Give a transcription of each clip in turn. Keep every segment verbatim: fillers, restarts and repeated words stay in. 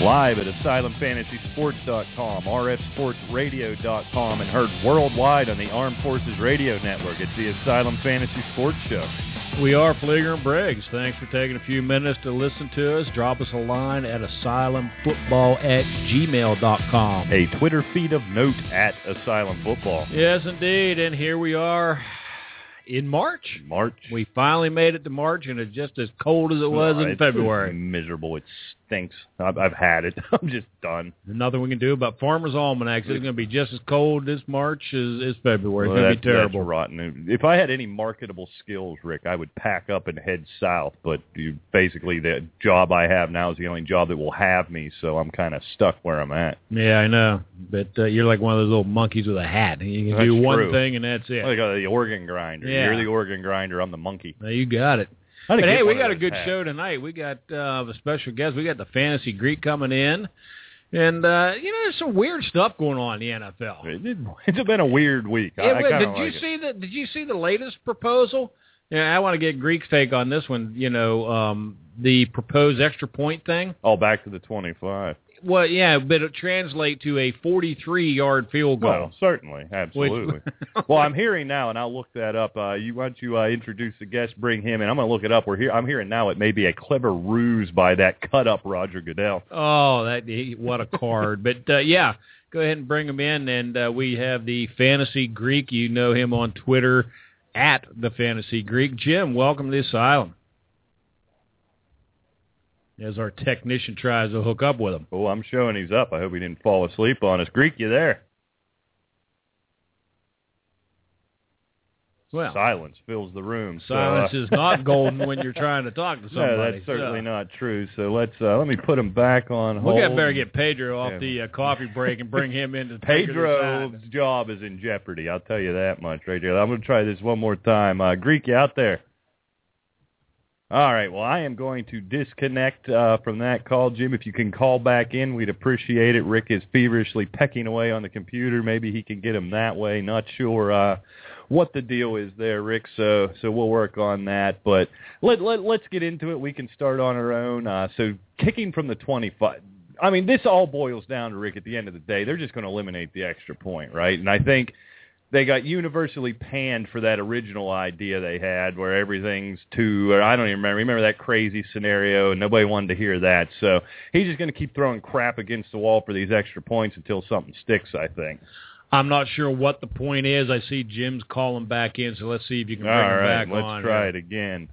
live at asylum fantasy sports dot com, r f sports radio dot com, and heard worldwide on the Armed Forces Radio Network. It's the Asylum Fantasy Sports Show. We are Fleeger and Briggs. Thanks for taking a few minutes to listen to us. Drop us a line at asylum football at gmail dot com. A Twitter feed of note at Asylum Football. Yes, indeed. And here we are in March. March. We finally made it to March, and it's just as cold as it was no, in it's February. Miserable. It stinks. I've, I've had it. I'm just done. There's nothing we can do about Farmer's Almanacs. It's going to be just as cold this March as, as February. It's well, going to be terrible. That's rotten. If I had any marketable skills, Rick, I would pack up and head south. But you, basically, the job I have now is the only job that will have me, so I'm kind of stuck where I'm at. Yeah, I know. But uh, you're like one of those little monkeys with a hat. You can that's do one true. thing, and that's it. Like uh, the organ grinder. Yeah. You're the organ grinder. I'm the monkey. Well, you got it. But hey, we got a good hats. show tonight. We got uh, a special guest. We got the Fantasy Greek coming in. And, uh, you know, there's some weird stuff going on in the N F L. It, it's been a weird week. It, I, I did like you it. see the Did you see the latest proposal? Yeah, I want to get Greek's take on this one. You know, um, the proposed extra point thing. Oh, back to the twenty-five. Well, yeah, but it translate to a forty-three yard field goal. Well, certainly, absolutely. Which, well, I'm hearing now, and I'll look that up. Uh, you why don't you uh, introduce the guest, bring him in. I'm going to look it up. We're here. I'm hearing now it may be a clever ruse by that cut-up Roger Goodell. Oh, that what a card. But, uh, yeah, go ahead and bring him in. And uh, we have the Fantasy Greek. You know him on Twitter, at the Fantasy Greek. Jim, welcome to the Asylum. As our technician tries to hook up with him. Oh, I'm showing he's up. I hope he didn't fall asleep on us. Greek, you there? Well, silence fills the room. Silence so, uh, is not golden when you're trying to talk to somebody. No, that's certainly so. not true. So let's uh, let me put him back on hold. We got better get Pedro off yeah. the uh, coffee break and bring him into the Pedro's job is in jeopardy. I'll tell you that much right there. I'm going to try this one more time. Uh, Greek, you out there? All right, well, I am going to disconnect uh, from that call. Jim, if you can call back in, we'd appreciate it. Rick is feverishly pecking away on the computer. Maybe he can get him that way. Not sure uh, what the deal is there, Rick, so so we'll work on that. But let, let, let's get into it. We can start on our own. Uh, so kicking from the twenty-five. I mean, this all boils down to, Rick, at the end of the day, they're just going to eliminate the extra point, right? And I think they got universally panned for that original idea they had where everything's two, or I don't even remember, remember that crazy scenario, and nobody wanted to hear that. So he's just going to keep throwing crap against the wall for these extra points until something sticks, I think. I'm not sure what the point is. I see Jim's calling back in, so let's see if you can bring All him right, back let's on. Let's try here. it again.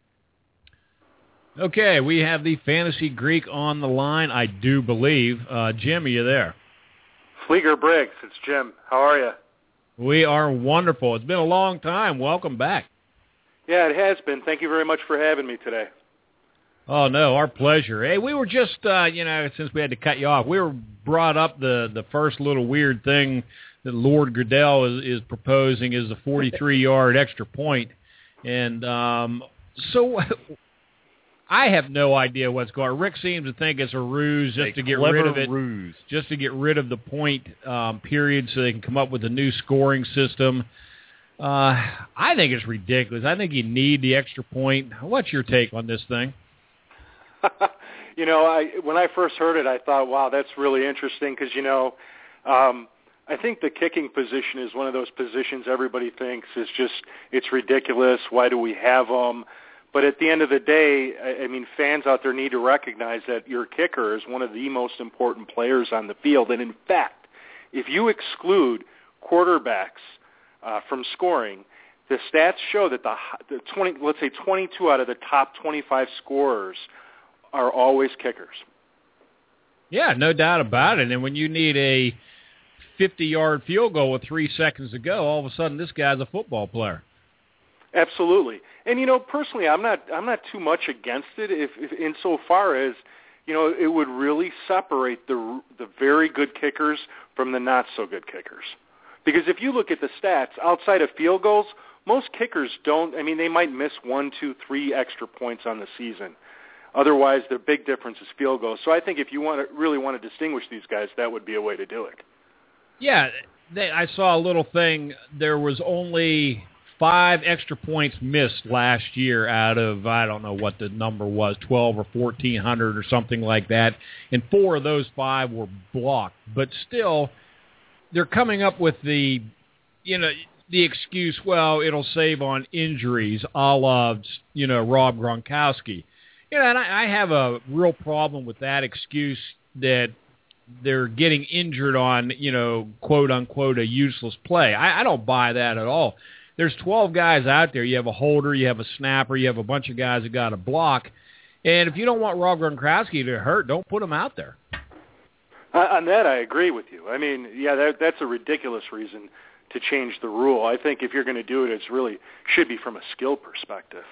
Okay, we have the Fantasy Greek on the line, I do believe. Uh, Jim, are you there? Fleeger Briggs, it's Jim. How are you? We are wonderful. It's been a long time. Welcome back. Yeah, it has been. Thank you very much for having me today. Oh, no, our pleasure. Hey, we were just, uh, you know, since we had to cut you off, we were brought up the, the first little weird thing that Lord Goodell is, is proposing is a forty-three yard extra point. And um, so I have no idea what's going on. Rick seems to think it's a ruse just a to get rid of it. Ruse. Just to get rid of the point um, period so they can come up with a new scoring system. Uh, I think it's ridiculous. I think you need the extra point. What's your take on this thing? you know, I when I first heard it, I thought, wow, that's really interesting because, you know, um, I think the kicking position is one of those positions everybody thinks is just, it's ridiculous. Why do we have them? But at the end of the day, I mean, fans out there need to recognize that your kicker is one of the most important players on the field. And in fact, if you exclude quarterbacks uh, from scoring, the stats show that the, the twenty, let's say twenty-two out of the top twenty-five scorers are always kickers. Yeah, no doubt about it. And when you need a fifty yard field goal with three seconds to go, all of a sudden this guy's a football player. Absolutely. And, you know, personally, I'm not I'm not too much against it if, if insofar as, you know, it would really separate the the very good kickers from the not-so-good kickers. Because if you look at the stats, outside of field goals, most kickers don't, I mean, they might miss one, two, three extra points on the season. Otherwise, the big difference is field goals. So I think if you want to really want to distinguish these guys, that would be a way to do it. Yeah, they, I saw a little thing. There was only five extra points missed last year out of, I don't know what the number was, twelve or fourteen hundred or something like that, and four of those five were blocked. But still, they're coming up with the, you know, the excuse, well, it'll save on injuries, a la, you know, Rob Gronkowski. You know, and I, I have a real problem with that excuse that they're getting injured on, you know, quote unquote, a useless play. I, I don't buy that at all. There's twelve guys out there. You have a holder, you have a snapper, you have a bunch of guys that got a block. And if you don't want Rob Gronkowski to hurt, don't put him out there. Uh, on that, I agree with you. I mean, yeah, that, that's a ridiculous reason to change the rule. I think if you're going to do it, it's really should be from a skill perspective.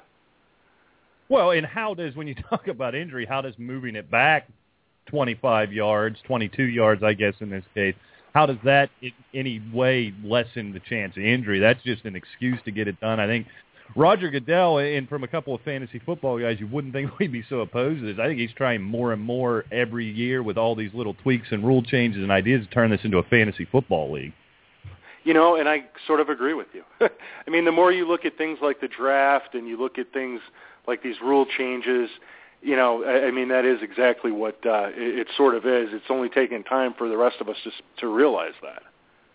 Well, and how does, when you talk about injury, how does moving it back twenty-five yards, twenty-two yards, I guess in this case, how does that in any way lessen the chance of injury? That's just an excuse to get it done. I think Roger Goodell, and from a couple of fantasy football guys, you wouldn't think we'd be so opposed to this. I think he's trying more and more every year with all these little tweaks and rule changes and ideas to turn this into a fantasy football league. You know, and I sort of agree with you. I mean, the more you look at things like the draft and you look at things like these rule changes, you know, I, I mean, that is exactly what uh, it, it sort of is. It's only taken time for the rest of us to to realize that.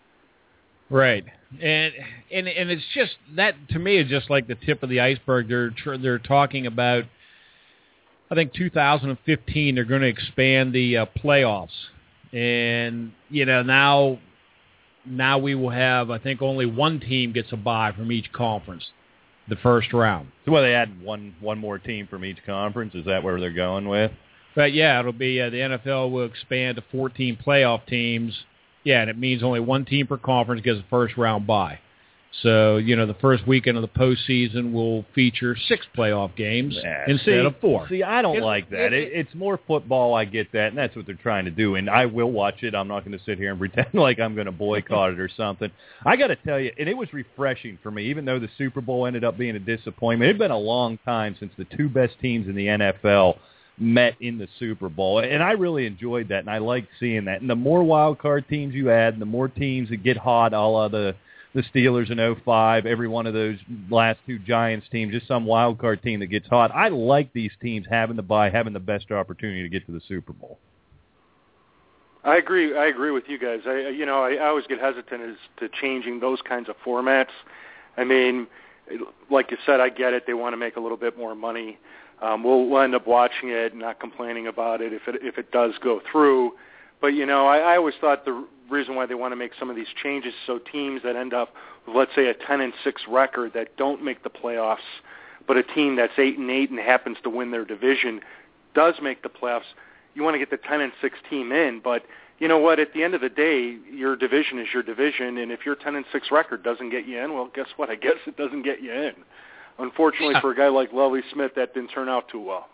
Right, and and and it's just that to me is just like the tip of the iceberg. They're they're talking about, I think two thousand fifteen. They're going to expand the uh, playoffs, and you know now now we will have, I think, only one team gets a bye from each conference, the first round. So, well, they add one one more team from each conference. Is that where they're going with? But yeah, it'll be uh, the N F L will expand to fourteen playoff teams. Yeah, and it means only one team per conference gets a first round bye. So, you know, the first weekend of the postseason will feature six playoff games yeah, instead see, of four. See, I don't it's, like that. It, it, it's more football. I get that, and that's what they're trying to do. And I will watch it. I'm not going to sit here and pretend like I'm going to boycott it or something. I got to tell you, and it was refreshing for me, even though the Super Bowl ended up being a disappointment. It had been a long time since the two best teams in the N F L met in the Super Bowl, and I really enjoyed that, and I liked seeing that. And the more wild card teams you add, and the more teams that get hot, a la the the Steelers in oh five, every one of those last two Giants teams, just some wild card team that gets hot. I like these teams having the bye, having the best opportunity to get to the Super Bowl. I agree. I agree with you guys. I, you know, I, I always get hesitant as to changing those kinds of formats. I mean, like you said, I get it. They want to make a little bit more money. Um, we'll, we'll end up watching it, not complaining about it if it if it does go through. But you know, I, I always thought the reason why they want to make some of these changes so teams that end up with, let's say, a ten and six record that don't make the playoffs, but a team that's eight and eight and happens to win their division does make the playoffs. You want to get the ten and six team in, but you know what? At the end of the day, your division is your division, and if your ten and six record doesn't get you in, well, guess what? I guess it doesn't get you in. Unfortunately, yeah. for a guy like Lovie Smith, that didn't turn out too well.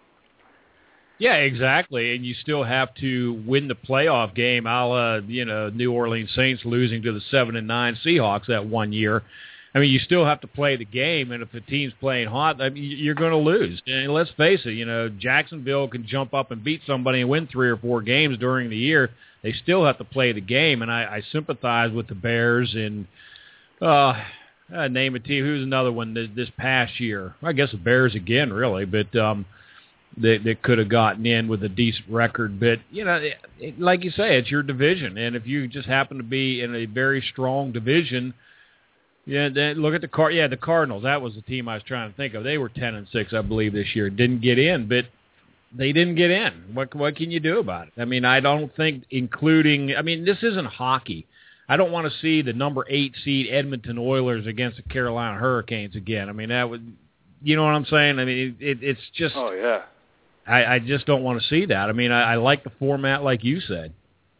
Yeah, exactly, and you still have to win the playoff game, a la, you know, New Orleans Saints losing to the seven and nine Seahawks that one year. I mean, you still have to play the game, and if the team's playing hot, I mean, you're going to lose. And let's face it, you know, Jacksonville can jump up and beat somebody and win three or four games during the year. They still have to play the game, and I, I sympathize with the Bears and uh, uh, name a team. Who's another one this, this past year? I guess the Bears again, really, but um, they, they could have gotten in with a decent record. But, you know, it, it, like you say, it's your division, and if you just happen to be in a very strong division, yeah, then look at the Car. Yeah, the Cardinals. That was the team I was trying to think of. They were ten and six, I believe, this year. Didn't get in, but they didn't get in. What what can you do about it? I mean, I don't think including. I mean, this isn't hockey. I don't want to see the number eight seed Edmonton Oilers against the Carolina Hurricanes again. I mean, that would. You know what I'm saying? I mean, it, it, it's just. Oh yeah. I, I just don't want to see that. I mean, I, I like the format, like you said.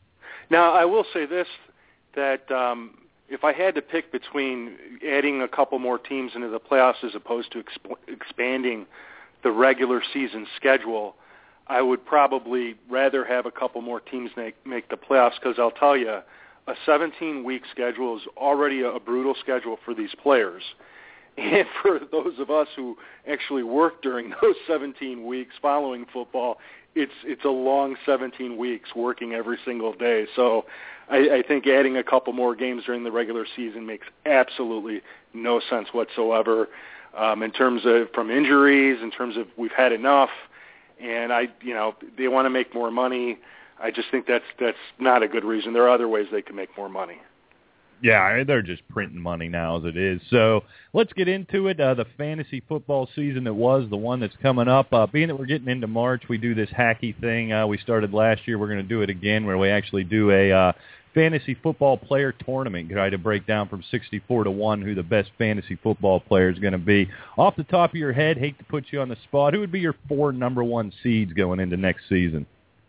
Now, I will say this: that. Um, If I had to pick between adding a couple more teams into the playoffs as opposed to exp- expanding the regular season schedule, I would probably rather have a couple more teams make, make the playoffs because I'll tell you, a seventeen-week schedule is already a, a brutal schedule for these players. And for those of us who actually work during those seventeen weeks following football, it's it's a long seventeen weeks working every single day. So I, I think adding a couple more games during the regular season makes absolutely no sense whatsoever. Um, in terms of from injuries, in terms of we've had enough, and I, you know, they want to make more money. I just think that's that's not a good reason. There are other ways they can make more money. Yeah, they're just printing money now as it is. So let's get into it. Uh, the fantasy football season that was, the one that's coming up. Uh, being that we're getting into March, we do this hacky thing. Uh, we started last year. We're going to do it again where we actually do a uh, fantasy football player tournament, try to break down from sixty-four to one who the best fantasy football player is going to be. Off the top of your head, hate to put you on the spot, who would be your four number one seeds going into next season?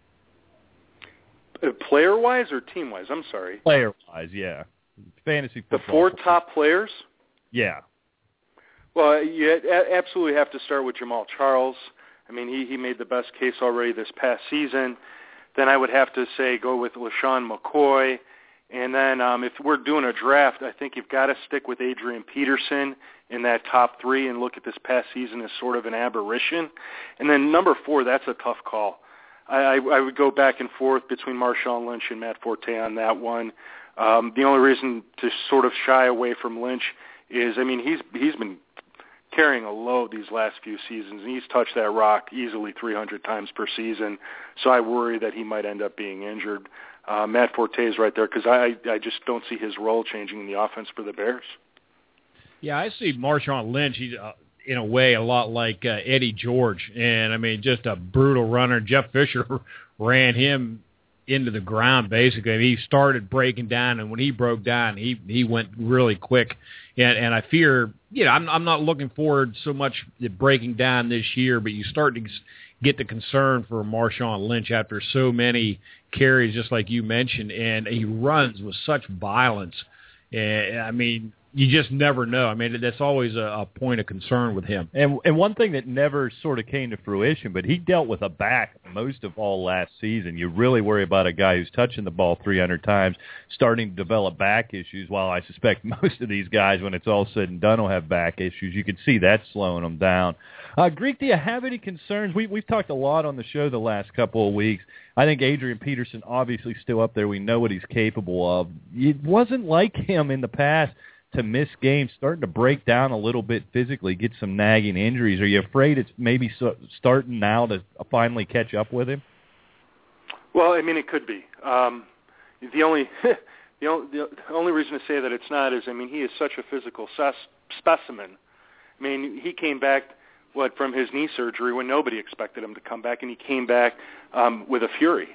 Uh, player-wise or team-wise? I'm sorry. Player-wise, yeah. Fantasy football. The four top players? Yeah. Well, you absolutely have to start with Jamal Charles. I mean, he, he made the best case already this past season. Then I would have to say go with LaShawn McCoy. And then um, if we're doing a draft, I think you've got to stick with Adrian Peterson in that top three and look at this past season as sort of an aberration. And then number four, that's a tough call. I, I, I would go back and forth between Marshawn Lynch and Matt Forte on that one. Um, the only reason to sort of shy away from Lynch is, I mean, he's he's been carrying a load these last few seasons, and he's touched that rock easily three hundred times per season. So I worry that he might end up being injured. Uh, Matt Forte is right there because I I just don't see his role changing in the offense for the Bears. Yeah, I see Marshawn Lynch. He's uh, in a way a lot like uh, Eddie George, and I mean just a brutal runner. Jeff Fisher ran him into the ground, basically. I mean, he started breaking down, and when he broke down, he he went really quick. And and I fear, you know, I'm I'm not looking forward so much to breaking down this year, but you start to get the concern for Marshawn Lynch after so many carries, just like you mentioned, and he runs with such violence. And I mean, you just never know. I mean, that's always a, a point of concern with him. And and one thing that never sort of came to fruition, but he dealt with a back most of all last season. You really worry about a guy who's touching the ball three hundred times, starting to develop back issues, while I suspect most of these guys, when it's all said and done, will have back issues. You could see that slowing them down. Uh, Greek, do you have any concerns? We, we've talked a lot on the show the last couple of weeks. I think Adrian Peterson obviously still up there. We know what he's capable of. It wasn't like him in the past to miss games, starting to break down a little bit physically, get some nagging injuries. Are you afraid it's maybe so, starting now to finally catch up with him? Well, I mean, it could be. Um, the only the only the only reason to say that it's not is, I mean, he is such a physical ses- specimen. I mean, he came back what from his knee surgery when nobody expected him to come back, and he came back um, with a fury.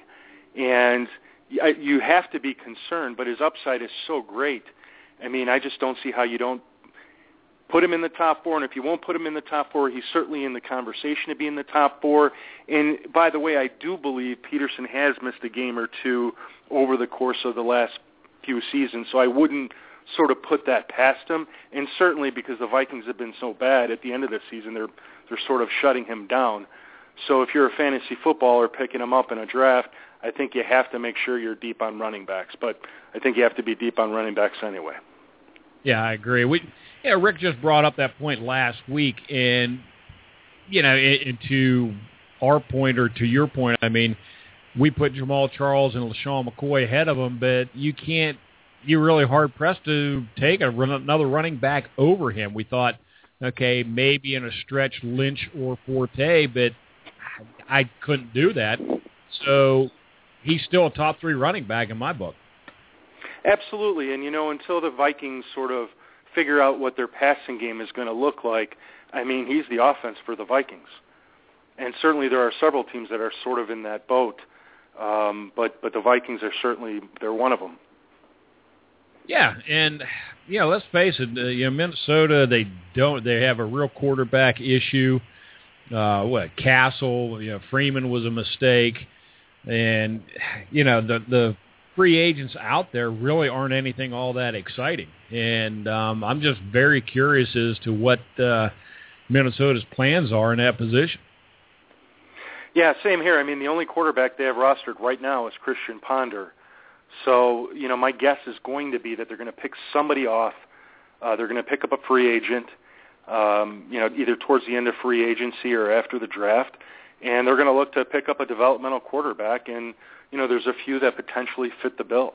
And you have to be concerned, but his upside is so great. I mean, I just don't see how you don't put him in the top four. And if you won't put him in the top four, he's certainly in the conversation to be in the top four. And by the way, I do believe Peterson has missed a game or two over the course of the last few seasons, so I wouldn't sort of put that past him. And certainly because the Vikings have been so bad at the end of the season, they're they're sort of shutting him down. So if you're a fantasy footballer picking him up in a draft, I think you have to make sure you're deep on running backs. But I think you have to be deep on running backs anyway. Yeah, I agree. We, yeah, Rick just brought up that point last week, and you know, it, it, to our point or to your point, I mean, we put Jamal Charles and LaShawn McCoy ahead of him, but you can't. You're really hard pressed to take a, another running back over him. We thought, okay, maybe in a stretch Lynch or Forte, but I couldn't do that. So he's still a top three running back in my book. Absolutely, and you know, until the Vikings sort of figure out what their passing game is going to look like, I mean, he's the offense for the Vikings. And certainly there are several teams that are sort of in that boat, um, but but the Vikings are certainly, they're one of them. Yeah, and you know, let's face it, uh, you know, Minnesota, they don't, they have a real quarterback issue. Uh, what Castle, you know, Freeman was a mistake, and you know, the the free agents out there really aren't anything all that exciting. And um, I'm just very curious as to what uh, Minnesota's plans are in that position. Yeah, same here. I mean, the only quarterback they have rostered right now is Christian Ponder. So, you know, my guess is going to be that they're going to pick somebody off. Uh, they're going to pick up a free agent. um, you know, either towards the end of free agency or after the draft, and they're going to look to pick up a developmental quarterback, and, you know, there's a few that potentially fit the bill.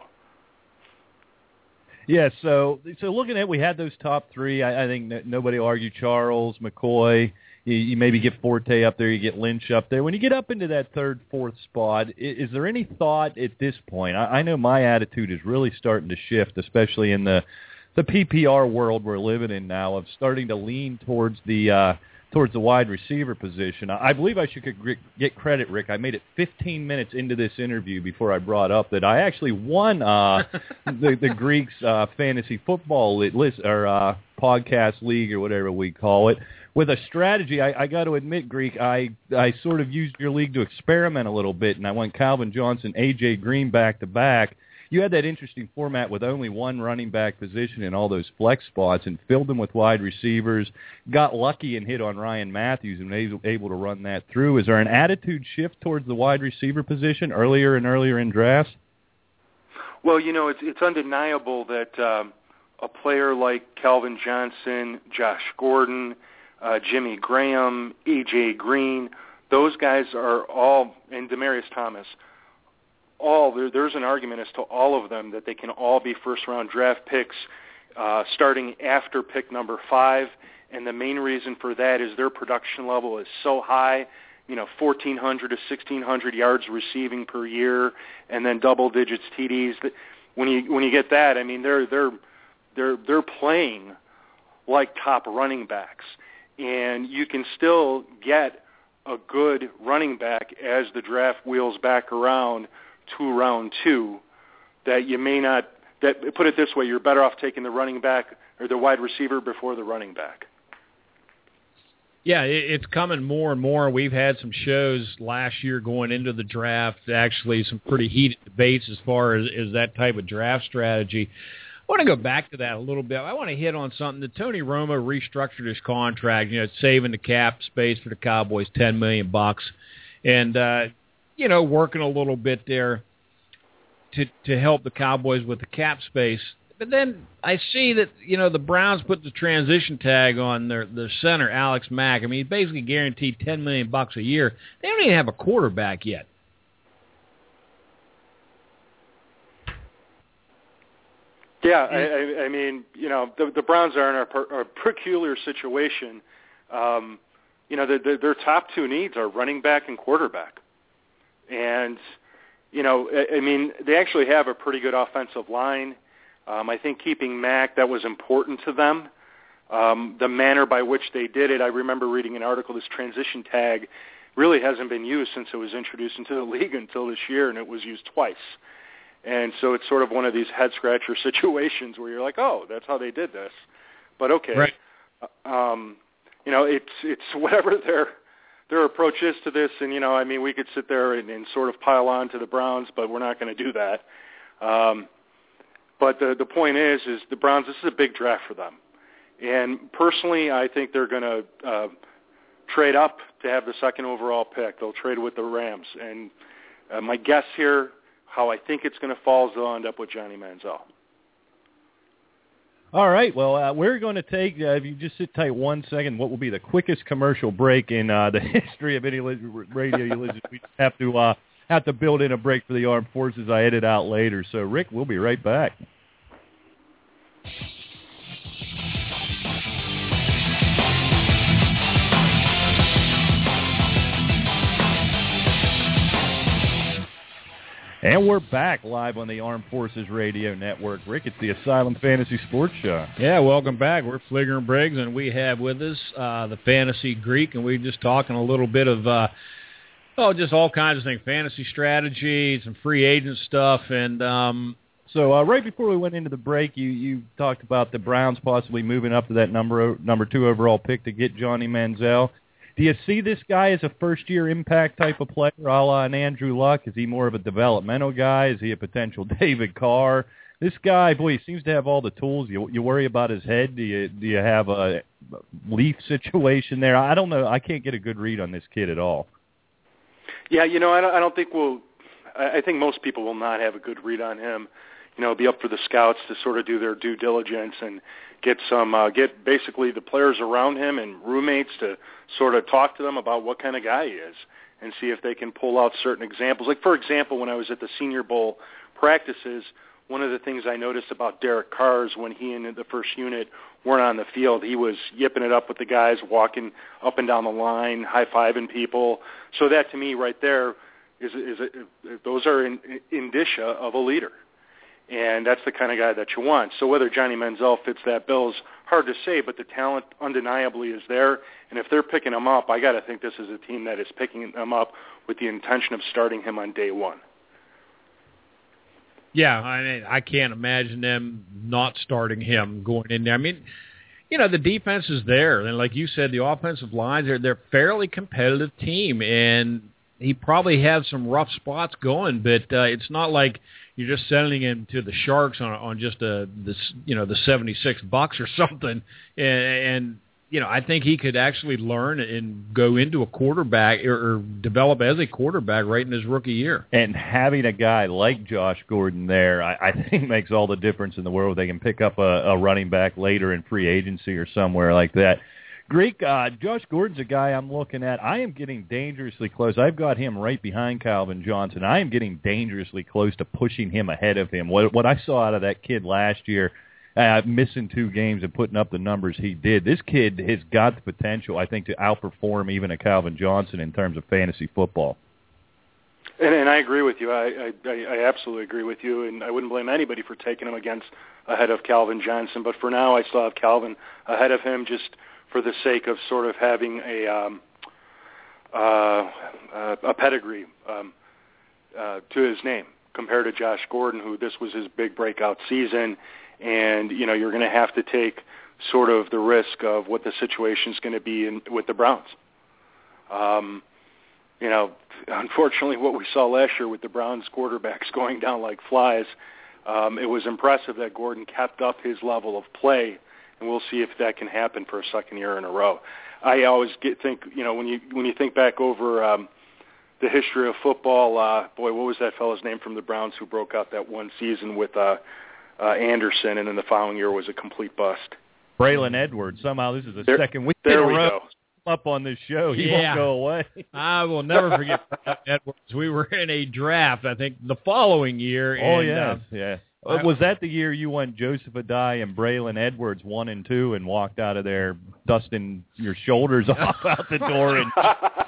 Yeah, so so looking at, we had those top three. I, I think n- nobody argued Charles, McCoy. You, you maybe get Forte up there, you get Lynch up there. When you get up into that third, fourth spot, is, is there any thought at this point? I, I know my attitude is really starting to shift, especially in the the P P R world we're living in now, of starting to lean towards the uh, towards the wide receiver position. I believe I should get credit, Rick. I made it fifteen minutes into this interview before I brought up that I actually won uh, the, the Greeks uh, fantasy football list, or uh, podcast league, or whatever we call it, with a strategy. I, I got to admit, Greek, I I sort of used your league to experiment a little bit, and I went Calvin Johnson, A J Green back to back. You had that interesting format with only one running back position in all those flex spots, and filled them with wide receivers, got lucky and hit on Ryan Matthews and was able to run that through. Is there an attitude shift towards the wide receiver position earlier and earlier in drafts? Well, you know, it's, it's undeniable that um, a player like Calvin Johnson, Josh Gordon, uh, Jimmy Graham, A J Green, those guys are all, and Demaryius Thomas, all there, there's an argument as to all of them that they can all be first-round draft picks uh, starting after pick number five, and the main reason for that is their production level is so high, you know, fourteen hundred to sixteen hundred yards receiving per year, and then double digits T Ds. That when you when you get that, I mean, they're they're they're they're playing like top running backs, and you can still get a good running back as the draft wheels back around to round two, that you may not, that put it this way, you're better off taking the running back or the wide receiver before the running back. Yeah, it's coming more and more. We've had some shows last year going into the draft, actually some pretty heated debates as far as, as that type of draft strategy. I want to go back to that a little bit. I want to hit on something that Tony Romo restructured his contract, you know, saving the cap space for the Cowboys, ten million bucks. And, uh, you know, working a little bit there to to help the Cowboys with the cap space. But then I see that, you know, the Browns put the transition tag on their, their center, Alex Mack. I mean, he's basically guaranteed ten million bucks a year. They don't even have a quarterback yet. Yeah, I, I mean, you know, the, the Browns are in a, per, a peculiar situation. Um, you know, the, the, their top two needs are running back and quarterback. And, you know, I mean, they actually have a pretty good offensive line. Um, I think keeping Mack, that was important to them. Um, the manner by which they did it, I remember reading an article, this transition tag really hasn't been used since it was introduced into the league until this year, and it was used twice. And so it's sort of one of these head-scratcher situations where you're like, oh, that's how they did this. But okay. Right. Um, you know, it's it's whatever their their approach is to this, and, you know, I mean, we could sit there and, and sort of pile on to the Browns, but we're not going to do that. Um, but the the point is, is the Browns, this is a big draft for them. And personally, I think they're going to uh, trade up to have the second overall pick. They'll trade with the Rams. And uh, my guess here, how I think it's going to fall, is they'll end up with Johnny Manziel. All right, well, uh, we're going to take, uh, if you just sit tight one second, what will be the quickest commercial break in uh, the history of any radio you listen to. We have to, uh, have to build in a break for the armed forces. I edit out later. So, Rick, we'll be right back. And we're back live on the Armed Forces Radio Network. Rick, it's the Asylum Fantasy Sports Show. Yeah, welcome back. We're Fligger and Briggs, and we have with us uh, the Fantasy Greek, and we're just talking a little bit of, uh, oh, just all kinds of things, fantasy strategy, some free agent stuff. And um, so uh, right before we went into the break, you, you talked about the Browns possibly moving up to that number number two overall pick to get Johnny Manziel. Do you see this guy as a first-year impact type of player, a la an Andrew Luck? Is he more of a developmental guy? Is he a potential David Carr? This guy, boy, he seems to have all the tools. You you worry about his head? Do you do you have a leaf situation there? I don't know. I can't get a good read on this kid at all. Yeah, you know, I don't, I don't think we'll – I think most people will not have a good read on him. you know, be up for the scouts to sort of do their due diligence and get some, uh, get basically the players around him and roommates to sort of talk to them about what kind of guy he is and see if they can pull out certain examples. Like, for example, when I was at the Senior Bowl practices, one of the things I noticed about Derek Carr is when he and the first unit weren't on the field, he was yipping it up with the guys, walking up and down the line, high-fiving people. So that, to me, right there, is, is a, those are in, indicia of a leader. And that's the kind of guy that you want. So whether Johnny Manziel fits that bill is hard to say, but the talent undeniably is there. And if they're picking him up, I got to think this is a team that is picking him up with the intention of starting him on day one. Yeah, I mean, I can't imagine them not starting him going in there. I mean, you know, the defense is there. And like you said, the offensive lines, they're, they're a fairly competitive team. And he probably has some rough spots going, but uh, it's not like you're just sending him to the Sharks on on just a this you know the seventy-six bucks or something. And, and you know, I think he could actually learn and go into a quarterback or, or develop as a quarterback right in his rookie year. And having a guy like Josh Gordon there, I, I think makes all the difference in the world. They can pick up a, a running back later in free agency or somewhere like that. Greek, uh, Josh Gordon's a guy I'm looking at. I am getting dangerously close. I've got him right behind Calvin Johnson. I am getting dangerously close to pushing him ahead of him. What, what I saw out of that kid last year, uh, missing two games and putting up the numbers he did, this kid has got the potential, I think, to outperform even a Calvin Johnson in terms of fantasy football. And, and I agree with you. I, I, I absolutely agree with you, and I wouldn't blame anybody for taking him against ahead of Calvin Johnson. But for now, I still have Calvin ahead of him just for the sake of sort of having a um, uh, uh, a pedigree um, uh, to his name compared to Josh Gordon, who this was his big breakout season. And, you know, you're going to have to take sort of the risk of what the situation is going to be in, with the Browns. Um, you know, unfortunately, what we saw last year with the Browns quarterbacks going down like flies, um, it was impressive that Gordon kept up his level of play, and we'll see if that can happen for a second year in a row. I always get think, you know, when you when you think back over um, the history of football, uh, boy, what was that fellow's name from the Browns who broke out that one season with uh, uh, Anderson, and then the following year was a complete bust? Braylon Edwards. Somehow this is the there, second week there in a we row go. Up on this show. He yeah. won't go away. I will never forget Edwards. We were in a draft, I think, the following year. Oh, and, yes, uh, yeah. I, was that the year you went Joseph Adai and Braylon Edwards one and two and walked out of there dusting your shoulders off out the door? And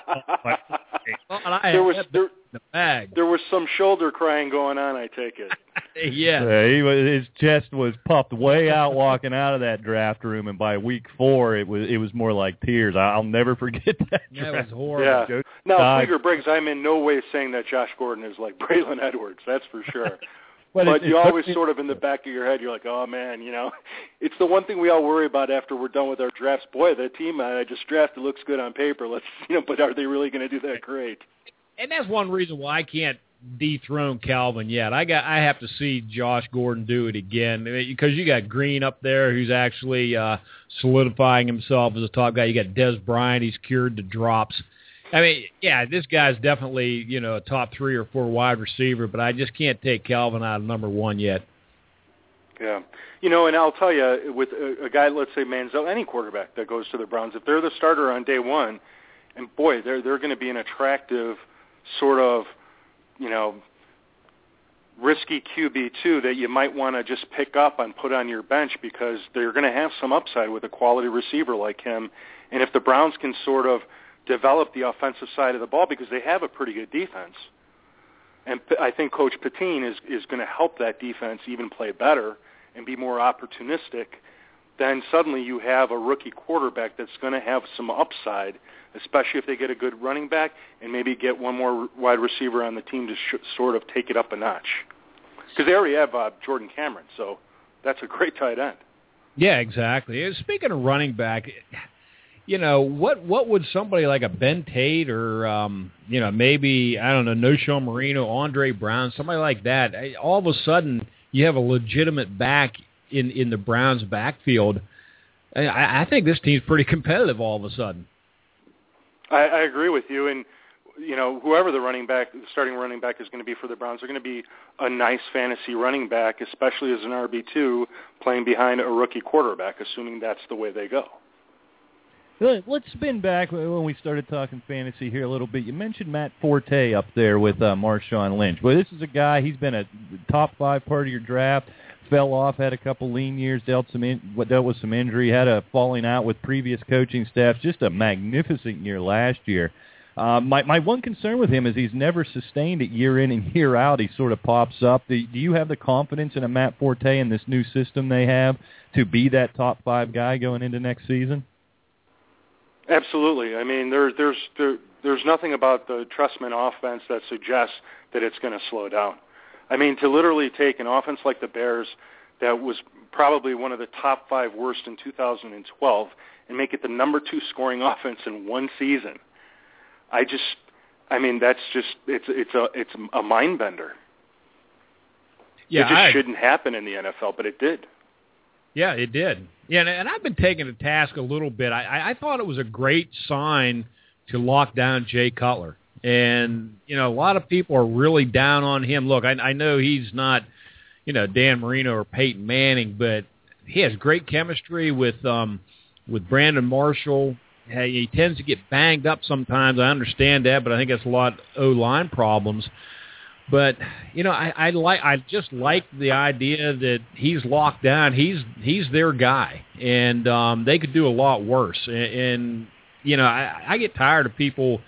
well, and I there was there, the bag. There was some shoulder crying going on, I take it. yeah. Uh, he was, his chest was puffed way out walking out of that draft room, and by week four, it was it was more like tears. I'll never forget that. That draft. was horrible. Yeah. Joseph Now, Adai. Fleeger Briggs, I'm in no way saying that Josh Gordon is like Braylon Edwards. That's for sure. But, but it, you it, always it, sort of in the back of your head, you're like, oh, man, you know. It's the one thing we all worry about after we're done with our drafts. Boy, the team I just drafted looks good on paper. Let's, you know, but are they really going to do that great? And that's one reason why I can't dethrone Calvin yet. I got I have to see Josh Gordon do it again, because you got Green up there who's actually uh, solidifying himself as a top guy. You got Des Bryant, he's cured the drops. I mean, yeah, this guy's definitely, you know, a top three or four wide receiver, but I just can't take Calvin out of number one yet. Yeah. You know, and I'll tell you, with a, a guy, let's say Manziel, any quarterback that goes to the Browns, if they're the starter on day one, and boy, they're they're going to be an attractive sort of, you know, risky Q B too that you might want to just pick up and put on your bench, because they're going to have some upside with a quality receiver like him. And if the Browns can sort of develop the offensive side of the ball, because they have a pretty good defense, and I think Coach Patine is, is going to help that defense even play better and be more opportunistic, then suddenly you have a rookie quarterback that's going to have some upside, especially if they get a good running back and maybe get one more wide receiver on the team to sh- sort of take it up a notch. Because they already have uh, Jordan Cameron, so that's a great tight end. Yeah, exactly. Speaking of running back, you know, what what would somebody like a Ben Tate or, um, you know, maybe, I don't know, No-Show Marino, Andre Brown, somebody like that, all of a sudden you have a legitimate back in, in the Browns' backfield. I, I think this team's pretty competitive all of a sudden. I, I agree with you, and you know, whoever the running back, the starting running back is going to be for the Browns, they're going to be a nice fantasy running back, especially as an R B two playing behind a rookie quarterback, assuming that's the way they go. Let's spin back when we started talking fantasy here a little bit. You mentioned Matt Forte up there with uh, Marshawn Lynch. Well, this is a guy, he's been a top five part of your draft, fell off, had a couple lean years, dealt some in, dealt with some injury, had a falling out with previous coaching staffs, just a magnificent year last year. Uh, my, my one concern with him is he's never sustained it year in and year out. He sort of pops up. Do, do you have the confidence in a Matt Forte and this new system they have to be that top five guy going into next season? Absolutely. I mean, there, there's there, there's nothing about the Trestman offense that suggests that it's going to slow down. I mean, to literally take an offense like the Bears that was probably one of the top five worst in two thousand twelve and make it the number two scoring offense in one season, I just, I mean, that's just, it's it's a it's a mind bender. Yeah, it just I, shouldn't happen in the N F L, but it did. Yeah, it did. Yeah, and, and I've been taken to task a little bit. I, I thought it was a great sign to lock down Jay Cutler. And, you know, a lot of people are really down on him. Look, I, I know he's not, you know, Dan Marino or Peyton Manning, but he has great chemistry with um, with Brandon Marshall. Hey, he tends to get banged up sometimes. I understand that, but I think that's a lot of O-line problems. But, you know, I, I like I just like the idea that he's locked down. He's he's their guy, and um, they could do a lot worse. And, and you know, I, I get tired of people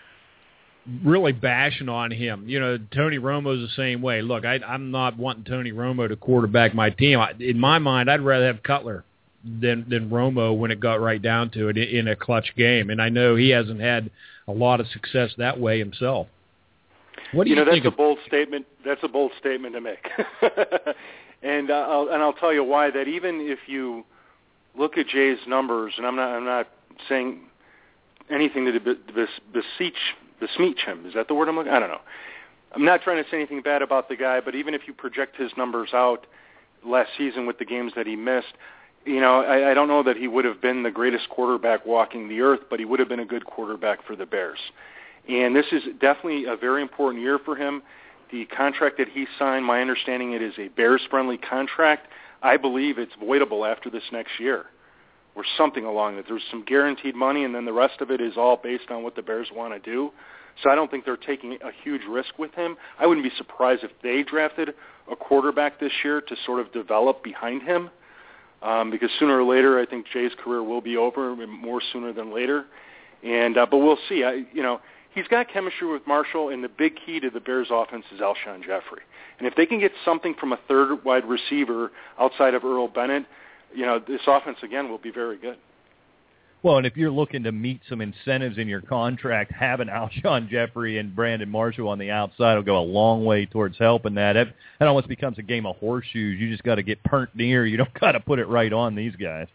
really bashing on him. You know, Tony Romo's the same way. Look, I, I'm not wanting Tony Romo to quarterback my team. I, in my mind, I'd rather have Cutler than than Romo when it got right down to it in a clutch game. And I know he hasn't had a lot of success that way himself. What do you, you know, think that's of- a bold statement. That's a bold statement to make, and uh, I'll, and I'll tell you why. That even if you look at Jay's numbers, and I'm not, I'm not saying anything to bes- beseech, besmeach him. Is that the word I'm looking? I don't know. I'm not trying to say anything bad about the guy, but even if you project his numbers out last season with the games that he missed, you know, I, I don't know that he would have been the greatest quarterback walking the earth, but he would have been a good quarterback for the Bears. And this is definitely a very important year for him. The contract that he signed, my understanding it is a Bears-friendly contract. I believe it's voidable after this next year or something along that. There's some guaranteed money, and then the rest of it is all based on what the Bears want to do. So I don't think they're taking a huge risk with him. I wouldn't be surprised if they drafted a quarterback this year to sort of develop behind him um, because sooner or later I think Jay's career will be over, more sooner than later. And uh, but we'll see. I, you know, he's got chemistry with Marshall, and the big key to the Bears' offense is Alshon Jeffrey. And if they can get something from a third wide receiver outside of Earl Bennett, you know, this offense, again, will be very good. Well, and if you're looking to meet some incentives in your contract, having Alshon Jeffrey and Brandon Marshall on the outside will go a long way towards helping that. It, it almost becomes a game of horseshoes. You just got to get burnt near. You don't got to put it right on these guys.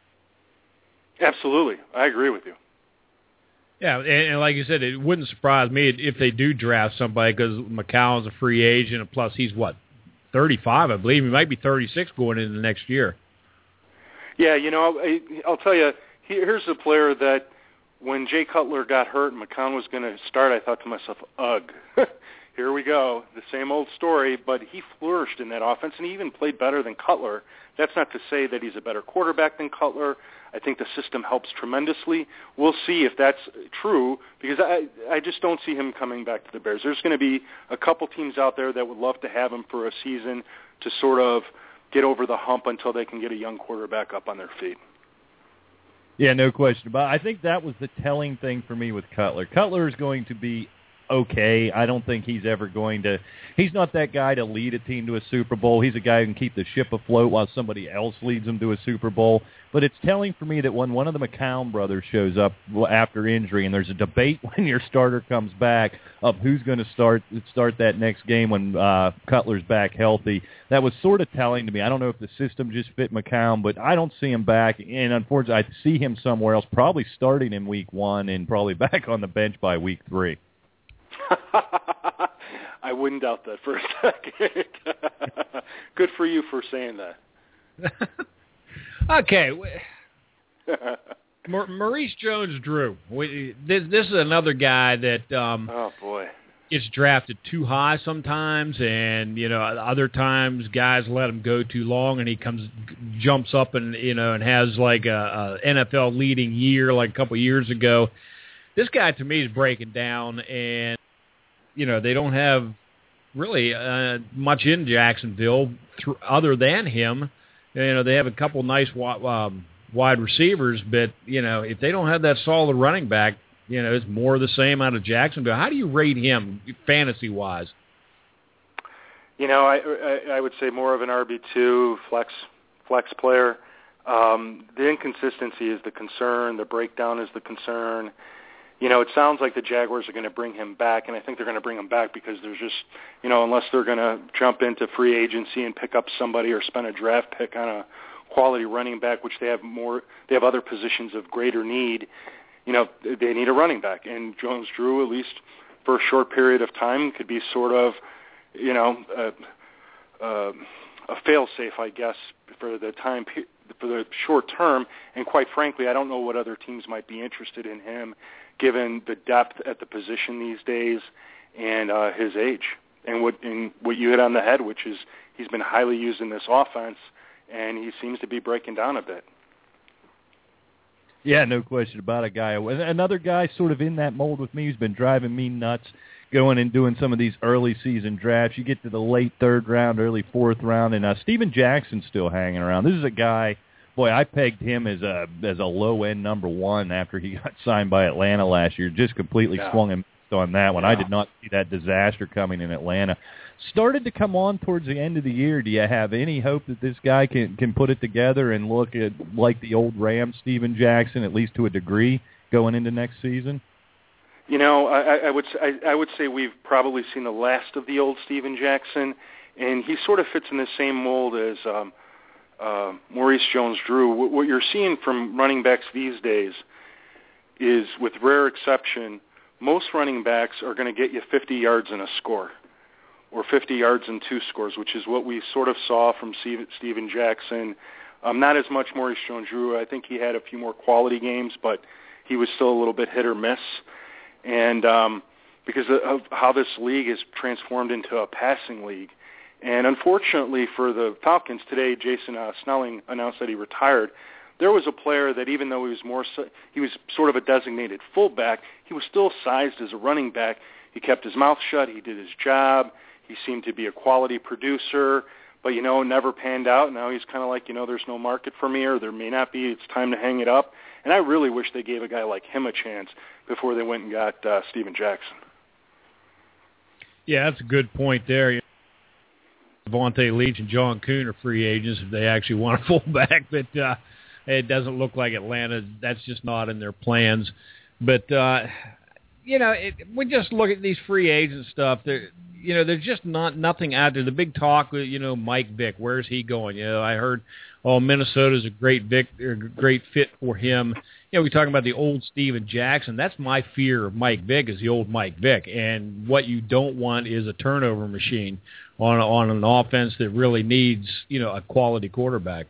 Absolutely. I agree with you. Yeah, and, and like you said, it wouldn't surprise me if they do draft somebody because McCown's a free agent, and plus he's, what, thirty-five, I believe. He might be thirty-six going into the next year. Yeah, you know, I, I'll tell you, here's a player that when Jay Cutler got hurt and McCown was going to start, I thought to myself, ugh, here we go, the same old story, but he flourished in that offense, and he even played better than Cutler. That's not to say that he's a better quarterback than Cutler. I think the system helps tremendously. We'll see if that's true because I, I just don't see him coming back to the Bears. There's going to be a couple teams out there that would love to have him for a season to sort of get over the hump until they can get a young quarterback up on their feet. Yeah, no question about it. I think that was the telling thing for me with Cutler. Cutler is going to be okay. I don't think he's ever going to – he's not that guy to lead a team to a Super Bowl. He's a guy who can keep the ship afloat while somebody else leads them to a Super Bowl. But it's telling for me that when one of the McCown brothers shows up after injury and there's a debate when your starter comes back of who's going to start start that next game when uh, Cutler's back healthy, that was sort of telling to me. I don't know if the system just fit McCown, but I don't see him back. And unfortunately, I see him somewhere else, probably starting in week one and probably back on the bench by week three. I wouldn't doubt that for a second. Good for you for saying that. Okay. Maurice Jones-Drew. We, this, this is another guy that um, oh boy gets drafted too high sometimes, and you know other times guys let him go too long, and he comes jumps up and you know and has like a, a N F L leading year like a couple years ago. This guy to me is breaking down, and you know they don't have really uh, much in Jacksonville th- other than him. You know they have a couple nice um, wide receivers, but you know if they don't have that solid running back, you know it's more of the same out of Jacksonville. How do you rate him fantasy wise? You know, I, I I would say more of an R B two flex flex player. Um, the inconsistency is the concern. The breakdown is the concern. You know, it sounds like the Jaguars are going to bring him back, and I think they're going to bring him back because there's just, you know, unless they're going to jump into free agency and pick up somebody or spend a draft pick on a quality running back, which they have more, they have other positions of greater need. You know, they need a running back, and Jones-Drew, at least for a short period of time, could be sort of, you know, a, a, a fail-safe, I guess, for the time for the short term. And quite frankly, I don't know what other teams might be interested in him, given the depth at the position these days and uh, his age. And what and what you hit on the head, which is he's been highly used in this offense, and he seems to be breaking down a bit. Yeah, no question about it, guy. Another guy sort of in that mold with me who's been driving me nuts going and doing some of these early season drafts. You get to the late third round, early fourth round, and uh, Steven Jackson's still hanging around. This is a guy, boy, I pegged him as a as a low-end number one after he got signed by Atlanta last year. Just completely yeah. swung him on that one. Yeah. I did not see that disaster coming in Atlanta. Started to come on towards the end of the year. Do you have any hope that this guy can, can put it together and look at like the old Rams Steven Jackson, at least to a degree, going into next season? You know, I, I would I, I would say we've probably seen the last of the old Steven Jackson, and he sort of fits in the same mold as um, uh, Maurice Jones-Drew. What, what you're seeing from running backs these days is, with rare exception, most running backs are going to get you fifty yards and a score, or fifty yards and two scores, which is what we sort of saw from Steven Jackson. Um, not as much Maurice Jones-Drew. I think he had a few more quality games, but he was still a little bit hit or miss. And um, because of how this league is transformed into a passing league. And unfortunately for the Falcons today, Jason uh, Snelling announced that he retired. There was a player that, even though he was more, he was sort of a designated fullback, he was still sized as a running back. He kept his mouth shut. He did his job. He seemed to be a quality producer, but, you know, never panned out. Now he's kind of like, you know, there's no market for me, or there may not be. It's time to hang it up. And I really wish they gave a guy like him a chance before they went and got uh, Steven Jackson. Yeah, that's a good point there. Devontae Leach and John Kuhn are free agents if they actually want a fullback, but uh, it doesn't look like Atlanta. That's just not in their plans. But, uh, you know, it, we just look at these free agent stuff. They're, you know, there's just not nothing out there. The big talk, you know, Mike Vick, where's he going? You know, I heard, oh, Minnesota's a great Vic, or great fit for him. You know, we're talking about the old Steven Jackson. That's my fear of Mike Vick, is the old Mike Vick. And what you don't want is a turnover machine on on an offense that really needs, you know, a quality quarterback.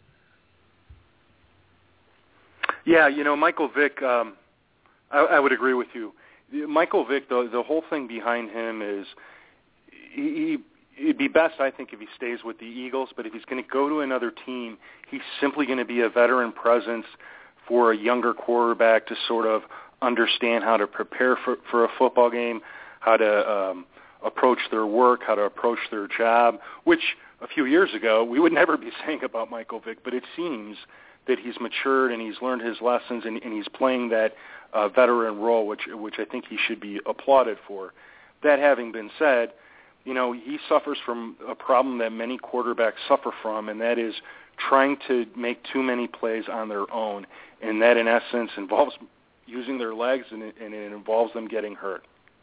Yeah, you know, Michael Vick, um, I, I would agree with you. Michael Vick, the the whole thing behind him is he, he it'd be best, I think, if he stays with the Eagles. But if he's going to go to another team, he's simply going to be a veteran presence for a younger quarterback to sort of understand how to prepare for, for a football game, how to um, approach their work, how to approach their job, which a few years ago we would never be saying about Michael Vick. But it seems that he's matured and he's learned his lessons, and, and he's playing that uh, veteran role, which which I think he should be applauded for. That having been said, you know, he suffers from a problem that many quarterbacks suffer from, and that is trying to make too many plays on their own. And that, in essence, involves using their legs, and it, and it involves them getting hurt.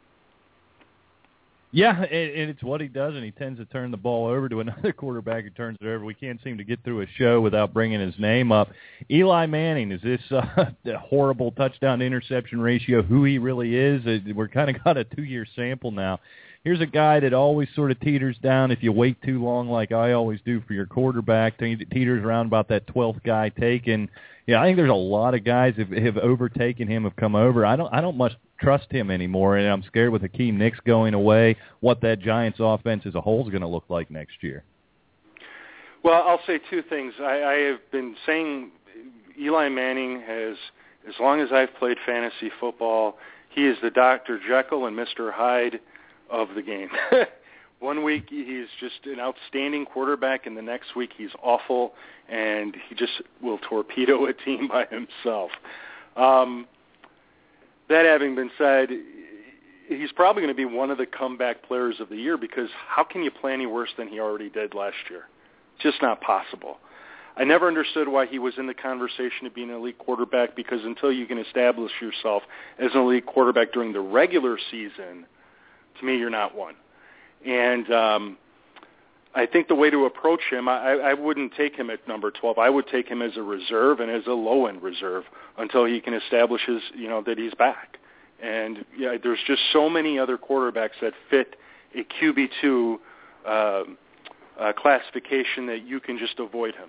Yeah, and it's what he does, and he tends to turn the ball over to another quarterback who turns it over. We can't seem to get through a show without bringing his name up. Eli Manning, is this uh, the horrible touchdown-interception ratio who he really is? We're kind of got a two-year sample now. here's a guy that always sort of teeters down if you wait too long, like I always do for your quarterback. Te- teeters around about that twelfth guy taken. Yeah, I think there's a lot of guys that have, have overtaken him, have come over. I don't, I don't much trust him anymore, and I'm scared with Hakeem Nicks going away, what that Giants offense as a whole is going to look like next year. Well, I'll say two things. I, I have been saying Eli Manning has, as long as I've played fantasy football, he is the Doctor Jekyll and Mister Hyde of the game. One week he's just an outstanding quarterback, and the next week he's awful, and he just will torpedo a team by himself. Um, that having been said, he's probably going to be one of the comeback players of the year, because how can you play any worse than he already did last year? It's just not possible. I never understood why he was in the conversation of being an elite quarterback, because until you can establish yourself as an elite quarterback during the regular season, to me, you're not one. And um, I think the way to approach him, I, I wouldn't take him at number twelve. I would take him as a reserve and as a low-end reserve until he can establish his, you know, that he's back. And yeah, there's just so many other quarterbacks that fit a Q B two uh, uh, classification that you can just avoid him.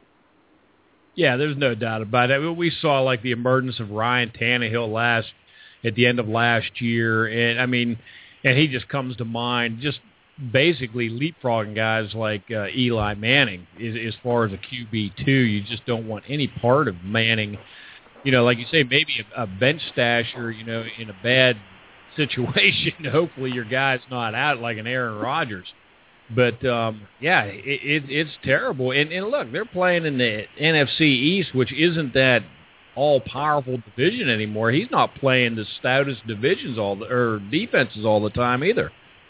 Yeah, there's no doubt about it. We saw like the emergence of Ryan Tannehill last at the end of last year, and I mean, and he just comes to mind, just basically leapfrogging guys like uh, Eli Manning. As, as far as a Q B two, you just don't want any part of Manning. You know, like you say, maybe a, a bench stasher, you know, in a bad situation. Hopefully your guy's not out like an Aaron Rodgers. But, um, yeah, it, it, it's terrible. And, and, look, they're playing in the N F C East, which isn't that all-powerful division anymore. He's not playing the stoutest divisions all the, or defenses all the time either.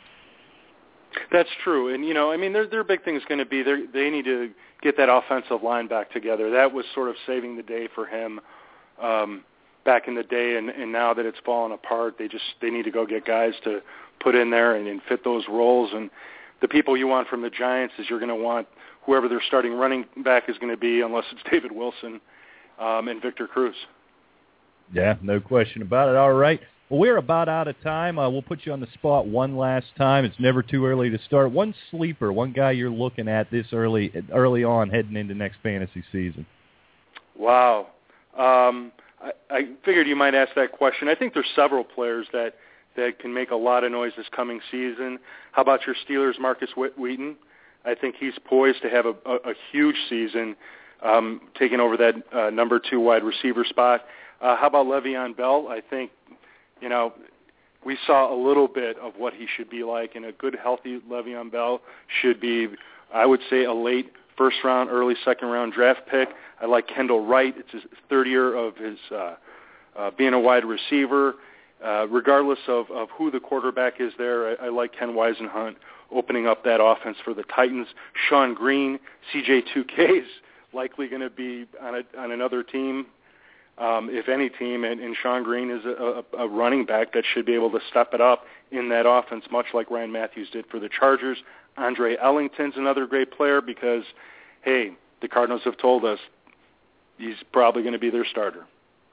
That's true. And, you know, I mean, their, their big thing is going to be they need to get that offensive line back together. That was sort of saving the day for him um, back in the day, and, and now that it's fallen apart, they just they need to go get guys to put in there and, and fit those roles. And the people you want from the Giants is you're going to want whoever their starting running back is going to be, unless it's David Wilson um, and Victor Cruz. Yeah, no question about it. All right. Well, we're about out of time. Uh, we'll put you on the spot one last time. It's never too early to start. One sleeper, one guy you're looking at this early early on heading into next fantasy season. Wow. Um, I, I figured you might ask that question. I think there's several players that, that can make a lot of noise this coming season. How about your Steelers' Marcus Wheaton? I think he's poised to have a, a, a huge season, um, taking over that uh, number two wide receiver spot. Uh, how about Le'Veon Bell? I think, you know, we saw a little bit of what he should be like, and a good, healthy Le'Veon Bell should be, I would say, a late first-round, early second-round draft pick. I like Kendall Wright. It's his third year of his uh, uh, being a wide receiver. Uh, regardless of, of who the quarterback is there, I, I like Ken Wisenhunt opening up that offense for the Titans. Sean Green, C J two K is likely going to be on, a, on another team, um, if any team, and, and Sean Green is a, a, a running back that should be able to step it up in that offense, much like Ryan Matthews did for the Chargers. Andre Ellington's another great player because, hey, the Cardinals have told us he's probably going to be their starter.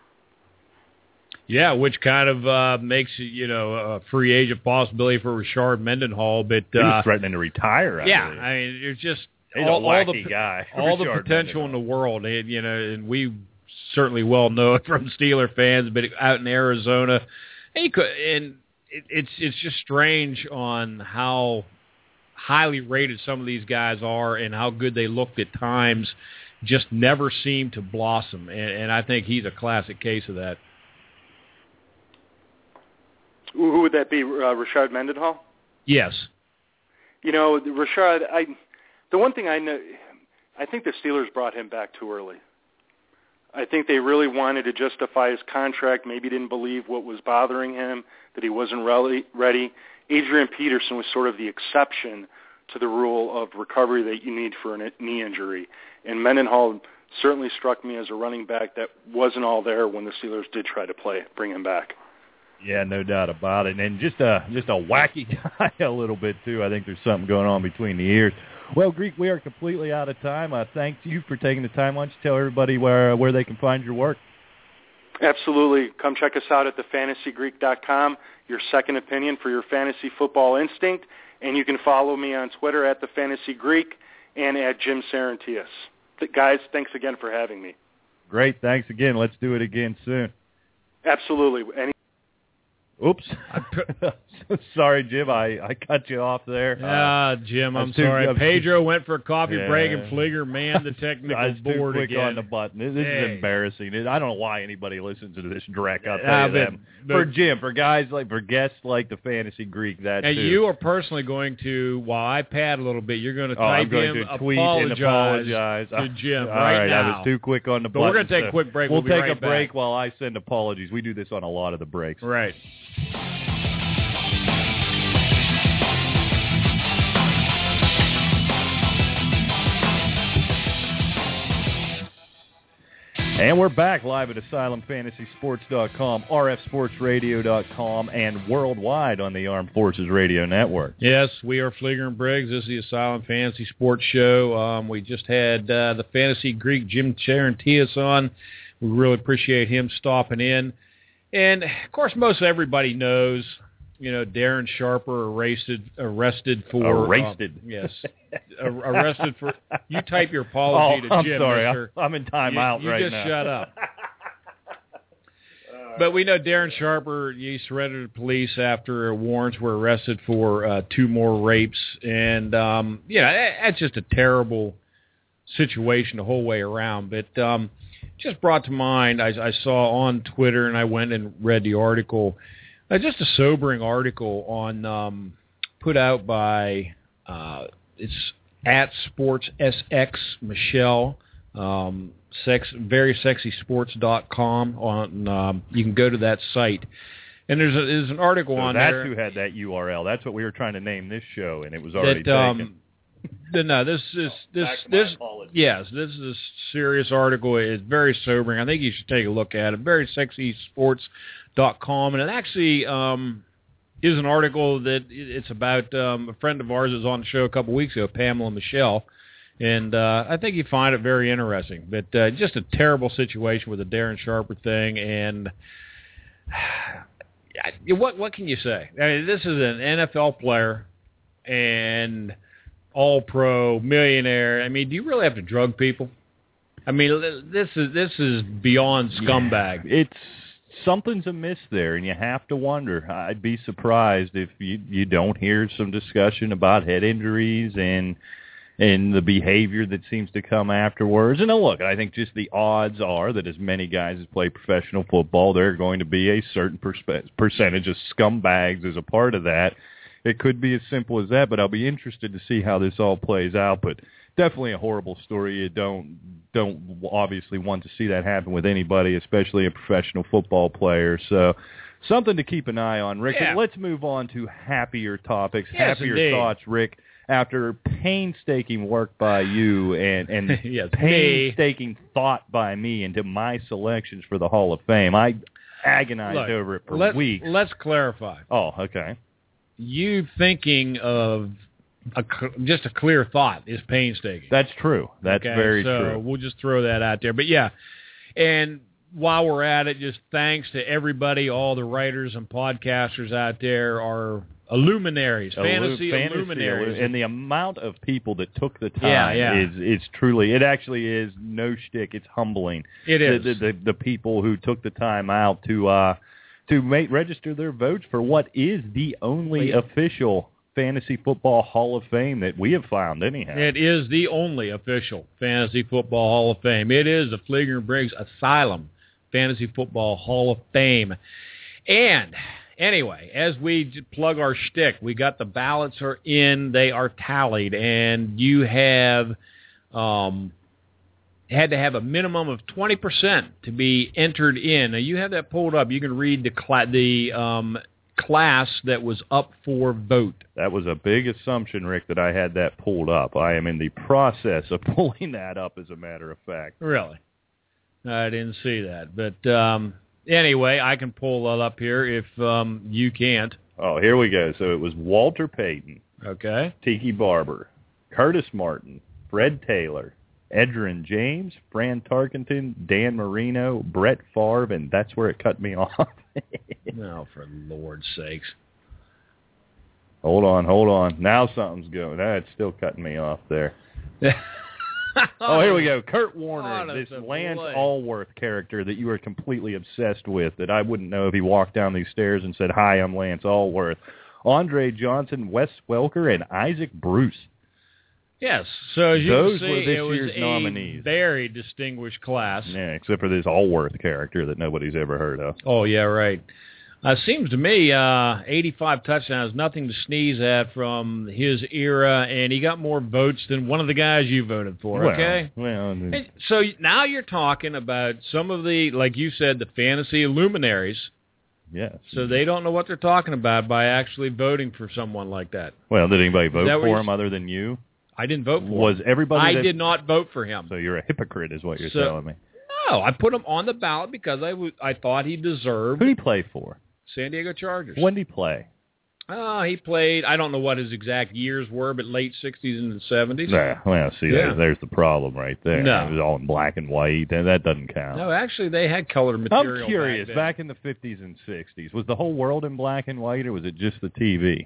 Yeah, which kind of uh, makes, you know, a free agent possibility for Rashard Mendenhall. But uh, he was uh, threatening to retire. I yeah, believe. I mean, there's just He's all, a wacky all the guy. all the Rashard potential Mendenhall. in the world, and, you know, and we certainly well know it from Steeler fans. But out in Arizona, he could, and it, it's it's just strange on how highly rated some of these guys are and how good they looked at times. Just never seem to blossom, and, and I think he's a classic case of that. Who would that be, uh, Rashard Mendenhall? Yes. You know, Rashard, I, the one thing I know, I think the Steelers brought him back too early. I think they really wanted to justify his contract, maybe didn't believe what was bothering him, that he wasn't ready. Adrian Peterson was sort of the exception to the rule of recovery that you need for a knee injury. And Mendenhall certainly struck me as a running back that wasn't all there when the Steelers did try to play, bring him back. Yeah, no doubt about it. And just a just a wacky guy a little bit, too. I think there's something going on between the ears. Well, Greek, we are completely out of time. Uh, thank you for taking the time. Why don't you tell everybody where where they can find your work? Absolutely. Come check us out at the fantasy greek dot com, your second opinion for your fantasy football instinct. And you can follow me on Twitter at the Fantasy Greek and at Jim Sarantias. Guys, thanks again for having me. Great. Thanks again. Let's do it again soon. Absolutely. Any- Oops. Sorry, Jim. I, I cut you off there. Yeah, uh, Jim, I'm sorry. Too, Pedro went for a coffee yeah. break, and Flieger manned the technical I was too board quick again. on the button. This hey. is embarrassing. I don't know why anybody listens to this direct. I'll tell uh, you but, that. But, for Jim, for guys like, for guests like the Fantasy Greek, that and too. you are personally going to, while I pad a little bit, you're going to oh, type I'm going him to tweet apologize, and apologize to Jim All right, right now. I was too quick on the but button. We're going to take so a quick break. We'll, We'll be take right a break back. while I send apologies. We do this on a lot of the breaks. Right. And we're back live at asylum fantasy sports dot com, r f sports radio dot com, and worldwide on the Armed Forces Radio Network. Yes, we are Flieger and Briggs. This is the Asylum Fantasy Sports Show. Um, we just had uh, the Fantasy Greek Jim Sarantias on. We really appreciate him stopping in. And, of course, most everybody knows, you know, Darren Sharper arrested arrested for... Arrested. Uh, yes. arrested for... You type your apology oh, to I'm Jim, sorry. mister. I'm in timeout you, right you now. just shut up. But we know Darren Sharper, he surrendered to police after warrants were arrested for uh, two more rapes. And, um, you know, that's just a terrible situation the whole way around. But um, just brought to mind, I, I saw on Twitter, and I went and read the article, uh, just a sobering article on um, put out by, uh, it's at Sports S X Michelle, um, sex, very sexy sports dot com. On um, you can go to that site, and there's a, there's an article so on that's there. That's who had that U R L. That's what we were trying to name this show, and it was already that, um, taken. The, no, this is this Back to this my apologies. yes, this is a serious article. It's very sobering. I think you should take a look at it. very sexy sports dot com, and it actually um, is an article that it's about um, a friend of ours that was on the show a couple weeks ago, Pamela Michelle, and uh, I think you find it very interesting. But uh, just a terrible situation with the Darren Sharper thing, and what what can you say? I mean, this is an N F L player and all-pro millionaire. I mean, do you really have to drug people? I mean, this is this is beyond scumbag. Yeah, it's something's amiss there, and you have to wonder. I'd be surprised if you you don't hear some discussion about head injuries and and the behavior that seems to come afterwards. And look, I think just the odds are that as many guys as play professional football, there are going to be a certain perspe- percentage of scumbags as a part of that. It could be as simple as that, but I'll be interested to see how this all plays out. But definitely a horrible story. You don't don't obviously want to see that happen with anybody, especially a professional football player. So something to keep an eye on, Rick. Yeah. Let's move on to happier topics, Yes, happier indeed. thoughts, Rick. After painstaking work by you and, and Yes, painstaking thought by me into my selections for the Hall of Fame, I agonized Look, over it for let's, weeks. Let's clarify. Oh, okay. You thinking of a, just a clear thought is painstaking. That's true. That's okay? very so true. We'll just throw that out there. But, yeah, and while we're at it, just thanks to everybody, all the writers and podcasters out there are luminaries, fantasy, fantasy luminaries. And the amount of people that took the time Yeah, yeah. is is truly, it actually is no shtick. It's humbling. It is. The, the, the, the people who took the time out to uh, to make register their votes for what is the only Wait. official Fantasy Football Hall of Fame that we have found anyhow. It is the only official Fantasy Football Hall of Fame. It is the Flieger and Briggs Asylum Fantasy Football Hall of Fame. And anyway, as we j- plug our shtick, we got the ballots are in, they are tallied, and you have um, had to have a minimum of twenty percent to be entered in. Now, you have that pulled up. You can read the cla- the um, class that was up for vote. That was a big assumption, Rick, that I had that pulled up. I am in the process of pulling that up, as a matter of fact. Really? I didn't see that. But um, anyway, I can pull that up here if um, you can't. Oh, here we go. So it was Walter Payton, Okay. Tiki Barber, Curtis Martin, Fred Taylor, Edgerrin James, Fran Tarkenton, Dan Marino, Brett Favre, and that's where it cut me off. No, for Lord's sakes. Hold on, hold on. Now something's going. That's still cutting me off there. Oh, here we go. Kurt Warner, this Lance Allworth character that you were completely obsessed with, that I wouldn't know if he walked down these stairs and said, "Hi, I'm Lance Allworth." Andre Johnson, Wes Welker, and Isaac Bruce. Yes, so as you Those can were see, this it was year's a nominees. very distinguished class. Yeah, except for this Allworth character that nobody's ever heard of. Oh, yeah, right. Uh, seems to me uh, eighty-five touchdowns, nothing to sneeze at from his era, and he got more votes than one of the guys you voted for, Well, okay? Well, And so now you're talking about some of the, like you said, the fantasy luminaries, yes. so they don't know what they're talking about by actually voting for someone like that. Well, did anybody vote that what for you him other than you? I didn't vote for Was him. everybody I that- did not vote for him. So you're a hypocrite is what you're So- telling me. No, I put him on the ballot because I, w- I thought he deserved Who did he play for? San Diego Chargers. When did he play? Uh, he played, I don't know what his exact years were, but late sixties and seventies. Nah, well, see, Yeah. there's, there's the problem right there. No. It was all in black and white, and that doesn't count. No, actually, they had color material. I'm curious, back, back in the fifties and sixties, was the whole world in black and white, or was it just the T V?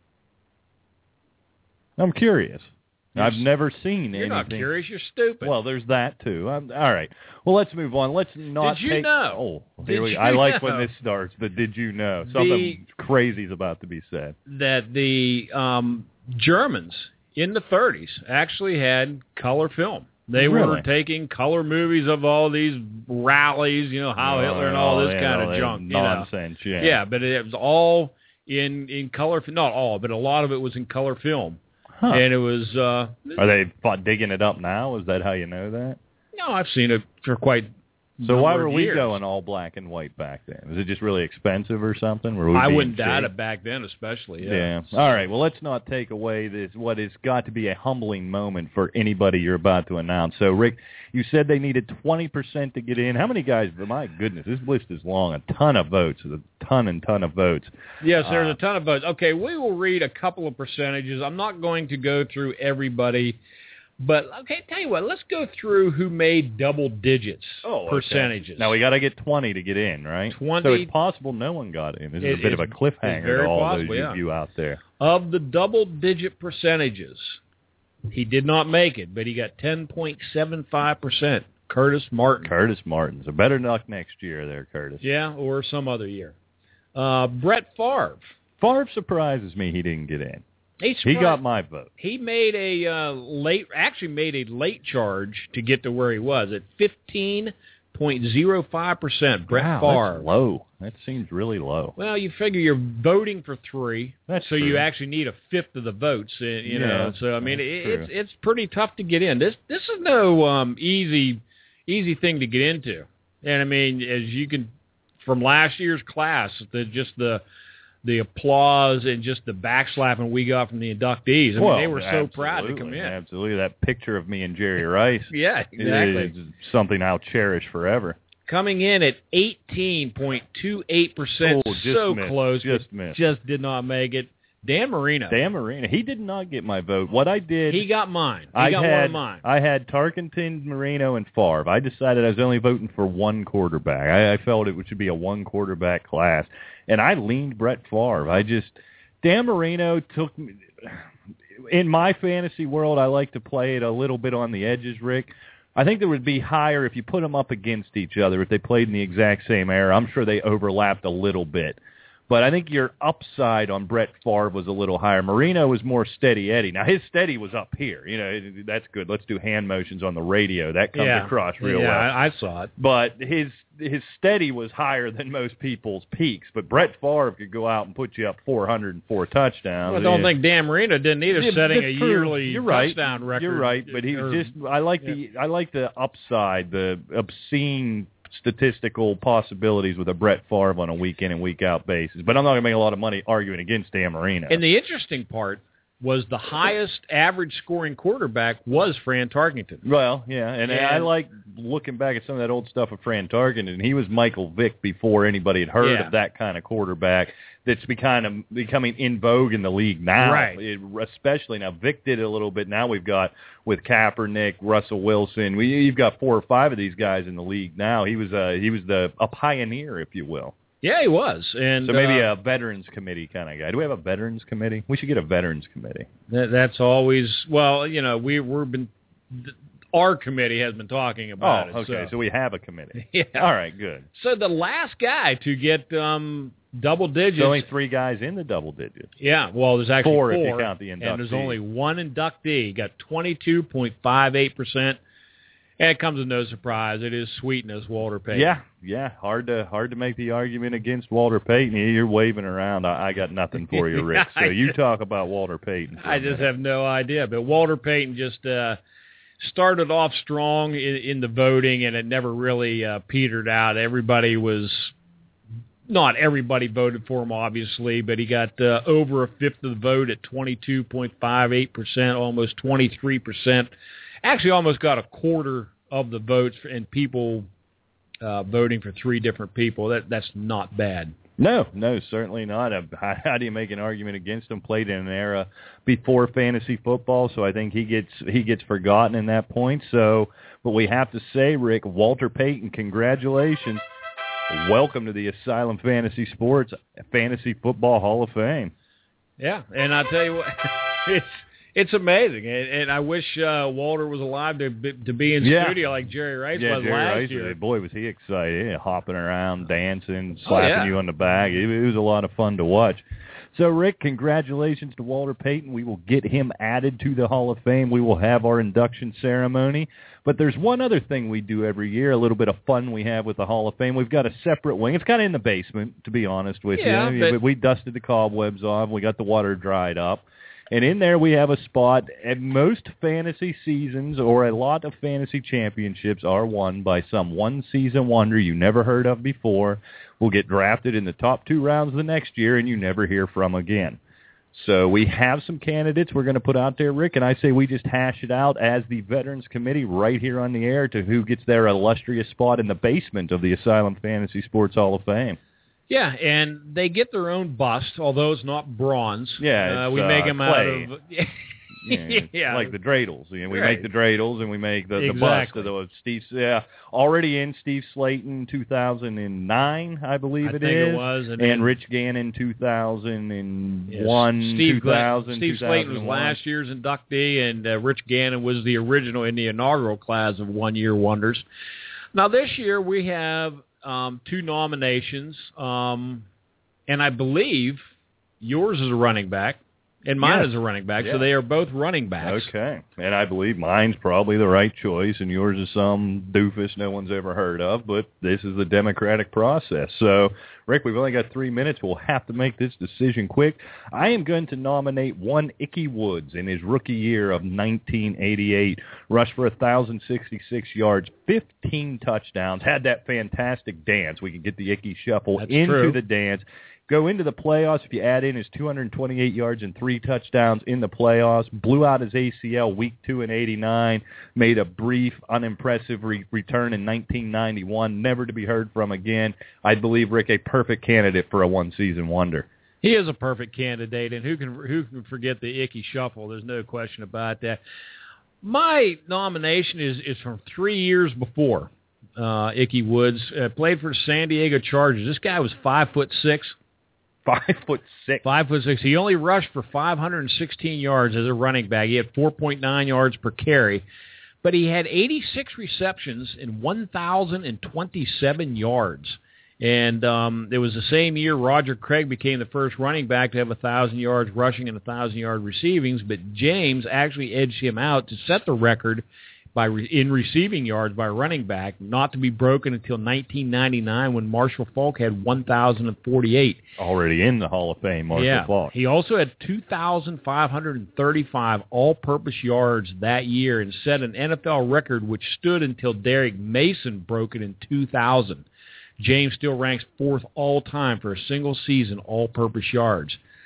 I'm curious. You're I've s- never seen You're anything. not curious, you're stupid. Well, there's that, too. I'm, all right. Well, let's move on. Let's not Did you take... know? Oh, Did here we, you I like know? when this starts, but did you know? Something The- crazy is about to be said. that the um, Germans in the thirties actually had color film. They Really? were taking color movies of all these rallies, you know, Heil Hitler and all this yeah, kind all of that junk. You know. Nonsense, yeah. Yeah, but it was all in, in color, not all, but a lot of it was in color film. Huh. And it was, uh, Are they fought digging it up now? Is that how you know that? no, I've seen it for quite So why number were of we years. going all black and white back then? Was it just really expensive or something? Were we I being wouldn't doubt cheap? it back then, especially. Yeah. Yeah. All right. Well, let's not take away this what has got to be a humbling moment for anybody you're about to announce. So, Rick, you said they needed twenty percent to get in. How many guys? My goodness, this list is long. A ton of votes. A ton and ton of votes. Yes, there's Uh, a ton of votes. Okay, we will read a couple of percentages. I'm not going to go through everybody, but okay, tell you what, let's go through who made double digits Oh, okay. percentages. Now we got to get twenty to get in, right? twenty So it's possible no one got in. This is It a bit is- of a cliffhanger it's very to all possible, those yeah. of you out there. Of the double-digit percentages, he did not make it, but he got ten point seven five percent. Curtis Martin. Curtis Martin. So better luck next year there, Curtis. Yeah, or some other year. Uh, Brett Favre. Favre surprises me he didn't get in. He, He got my vote. He made a uh, late, actually made a late charge to get to where he was at fifteen point zero five percent. Brett wow, Favre. That's low. That seems really low. Well, you figure you're voting for three, That's so true. you actually need a fifth of the votes. uh, You know, Yeah, so I mean, that's it, true. it's it's pretty tough to get in. This this is no um, easy easy thing to get into. And I mean, as you can from last year's class, the just the the applause and just the backslapping we got from the inductees. I mean, well, they were so proud to come absolutely, in. Absolutely. That picture of me and Jerry Rice Yeah, exactly. is something I'll cherish forever. Coming in at eighteen point two eight percent, Oh, just so missed, close, just but missed. just did not make it. Dan Marino. Dan Marino. He did not get my vote. What I did... He got mine. He I got had, one of mine. I had Tarkenton, Marino, and Favre. I decided I was only voting for one quarterback. I, I felt it should be a one-quarterback class. And I leaned Brett Favre. I just... Dan Marino took... me. In my fantasy world, I like to play it a little bit on the edges, Rick. I think there would be higher if you put them up against each other. If they played in the exact same era, I'm sure they overlapped a little bit. But I think your upside on Brett Favre was a little higher. Marino was more steady Eddie. Now, his steady was up here. You know, it- that's good. Let's do hand motions on the radio. That comes yeah. across real yeah, well. I, I saw it. But his his steady was higher than most people's peaks. But Brett Favre could go out and put you up four hundred four touchdowns. I don't Yeah. think Dan Marino didn't either, Yeah, setting that's a true. yearly You're right. touchdown record. You're right, but he or- was just I like the I like the upside, the obscene statistical possibilities with a Brett Favre on a week in and week out basis. But I'm not going to make a lot of money arguing against Dan Marino. And the interesting part was the highest average scoring quarterback was Fran Tarkenton. Well, yeah, and, and I like looking back at some of that old stuff of Fran Tarkenton. He was Michael Vick before anybody had heard yeah. of that kind of quarterback that's becoming, becoming in vogue in the league now. Right. It, especially now. Vick did it a little bit. Now we've got with Kaepernick, Russell Wilson. We, you've got four or five of these guys in the league now. He was a, he was the a pioneer, if you will. Yeah, he was. And so maybe uh, a veterans committee kind of guy. Do we have a veterans committee? We should get a veterans committee. That, that's always, well, you know, we, we've been, our committee has been talking about oh, it. okay. So. so we have a committee. Yeah. All right, good. So the last guy to get um, double digits. There's only three guys in the double digits. Yeah, well, there's actually four, four if you count the inductee. And there's only one inductee. Got twenty-two point five eight percent. And it comes as no surprise. It is Sweetness, Walter Payton. Yeah, yeah. Hard to hard to make the argument against Walter Payton. You're waving around. I, I got nothing for you, Rick. So you talk about Walter Payton. I just have no idea. But Walter Payton just uh, started off strong in, in the voting, and it never really uh, petered out. Everybody was, not everybody voted for him, obviously, but he got uh, over a fifth of the vote at twenty-two point five eight percent, almost twenty-three percent. Actually almost got a quarter of the votes and people uh, voting for three different people. That That's not bad. No, no, certainly not. How, how do you make an argument against him? Played in an era before fantasy football, so I think he gets he gets forgotten in that point. So, but we have to say, Rick, Walter Payton, congratulations. Welcome to the Asylum Fantasy Sports Fantasy Football Hall of Fame. Yeah, and I'll tell you what, it's It's amazing, and, and I wish uh, Walter was alive to be, to be in yeah. studio like Jerry Rice yeah, was Jerry last Rice, year. Boy, was he excited, yeah, hopping around, dancing, slapping oh, yeah. you on the back. It, it was a lot of fun to watch. So, Rick, congratulations to Walter Payton. We will get him added to the Hall of Fame. We will have our induction ceremony. But there's one other thing we do every year, a little bit of fun we have with the Hall of Fame. We've got a separate wing. It's kind of in the basement, to be honest with yeah, you. But... We dusted the cobwebs off. We got the water dried up. And in there we have a spot, and most fantasy seasons or a lot of fantasy championships are won by some one-season wonder you never heard of before, will get drafted in the top two rounds the next year, and you never hear from again. So we have some candidates we're going to put out there, Rick, and I say we just hash it out as the Veterans Committee right here on the air to who gets their illustrious spot in the basement of the Asylum Fantasy Sports Hall of Fame. Yeah, and they get their own bust, although it's not bronze. Yeah, uh, we uh, make them clay. out of yeah, yeah, like the dreidels. You know, we right. make the dreidels and we make the, exactly. the bust of the Steve. Yeah, already in Steve Slayton, two thousand nine, I believe I it think is, it was, and, and Rich Gannon, two thousand yes, one, Steve, two thousand, Steve Slayton was last year's inductee, and uh, Rich Gannon was the original in the inaugural class of one-year wonders. Now this year we have um, two nominations. Um, And I believe yours is a running back, and mine yes. is a running back, yeah. so they are both running backs. Okay. And I believe mine's probably the right choice, and yours is some doofus no one's ever heard of, but this is the democratic process. So, Rick, we've only got three minutes. We'll have to make this decision quick. I am going to nominate one Ickey Woods in his rookie year of nineteen eighty-eight. Rushed for one thousand sixty-six yards, fifteen touchdowns, had that fantastic dance. We can get the Ickey shuffle That's into true. the dance. Go into the playoffs, if you add in his two hundred twenty-eight yards and three touchdowns in the playoffs, blew out his A C L week two in eighty-nine, made a brief, unimpressive re- return in nineteen ninety-one, never to be heard from again. I believe, Rick, a perfect candidate for a one-season wonder. He is a perfect candidate, and who can who can forget the Ickey shuffle? There's no question about that. My nomination is, is from three years before uh, Ickey Woods. Uh, played for the San Diego Chargers. This guy was five foot six. Five foot six. Five foot six. He only rushed for five hundred sixteen yards as a running back. He had four point nine yards per carry, but he had eighty-six receptions and one thousand twenty-seven yards. And um, it was the same year Roger Craig became the first running back to have one thousand yards rushing and one thousand yard receivings, but James actually edged him out to set the record by re- in receiving yards by running back, not to be broken until nineteen ninety-nine when Marshall Faulk had one thousand forty-eight. Already in the Hall of Fame, Marshall yeah. Faulk. He also had two thousand five hundred thirty-five all-purpose yards that year and set an N F L record which stood until Derek Mason broke it in two thousand. James still ranks fourth all-time for a single season all-purpose yards.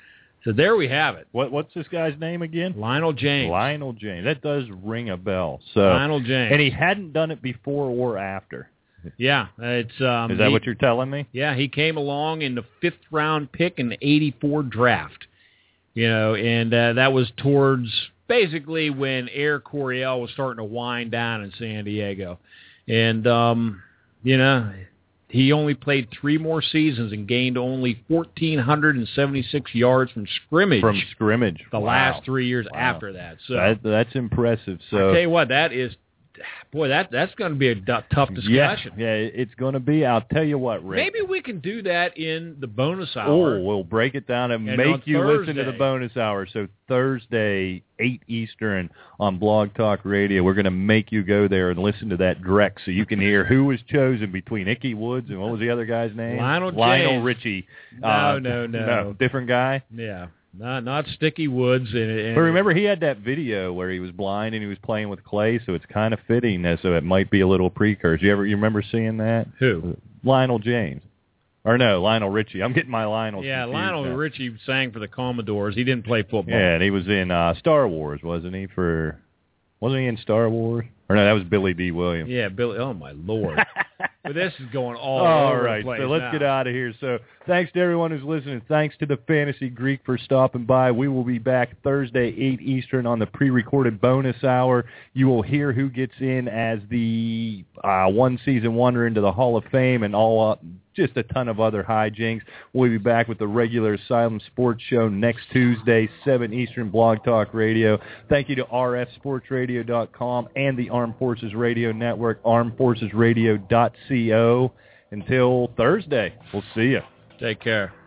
So there we have it. What What's this guy's name again? Lionel James. Lionel James. That does ring a bell. So Lionel James. And he hadn't done it before or after. Yeah, it's. Um, Is that he, what you're telling me? Yeah, he came along in the fifth round pick in the eighty-four draft. You know, and uh, that was towards basically when Air Coryell was starting to wind down in San Diego, and um, you know. He only played three more seasons and gained only one thousand four hundred seventy-six yards from scrimmage. From scrimmage. The wow. last three years wow. after that. So that, that's impressive. So I tell you what, that is, boy, that that's going to be a d- tough discussion. Yeah, yeah, it's going to be. I'll tell you what, Rick. Maybe we can do that in the bonus hour. Oh, we'll break it down and, and make you Thursday. listen to the bonus hour. So Thursday, eight Eastern on Blog Talk Radio, we're going to make you go there and listen to that direct so you can hear who was chosen between Ickey Woods and what was the other guy's name? Lionel James. Lionel Richie. No, uh, no, no, no. Different guy? Yeah. Not not Sticky Woods. And, and but remember, he had that video where he was blind and he was playing with clay, so it's kind of fitting. So it might be a little precursor. You ever you remember seeing that? Who? Lionel James. Or no, Lionel Richie. I'm getting my Lionel. Yeah, Lionel now. Richie sang for the Commodores. He didn't play football. Yeah, and he was in uh, Star Wars, wasn't he? For wasn't he in Star Wars? Or no, that was Billy D. Williams. Yeah, Billy. Oh my Lord! But this is going all, all over right, the place so let's now. get out of here. So thanks to everyone who's listening. Thanks to the Fantasy Greek for stopping by. We will be back Thursday, eight Eastern on the pre-recorded bonus hour. You will hear who gets in as the uh, one-season wonder into the Hall of Fame and all uh, just a ton of other hijinks. We'll be back with the regular Asylum Sports Show next Tuesday, seven Eastern, Blog Talk Radio. Thank you to R F sports radio dot com and the Armed Forces Radio Network, armed forces radio dot co. Until Thursday, we'll see you. Take care.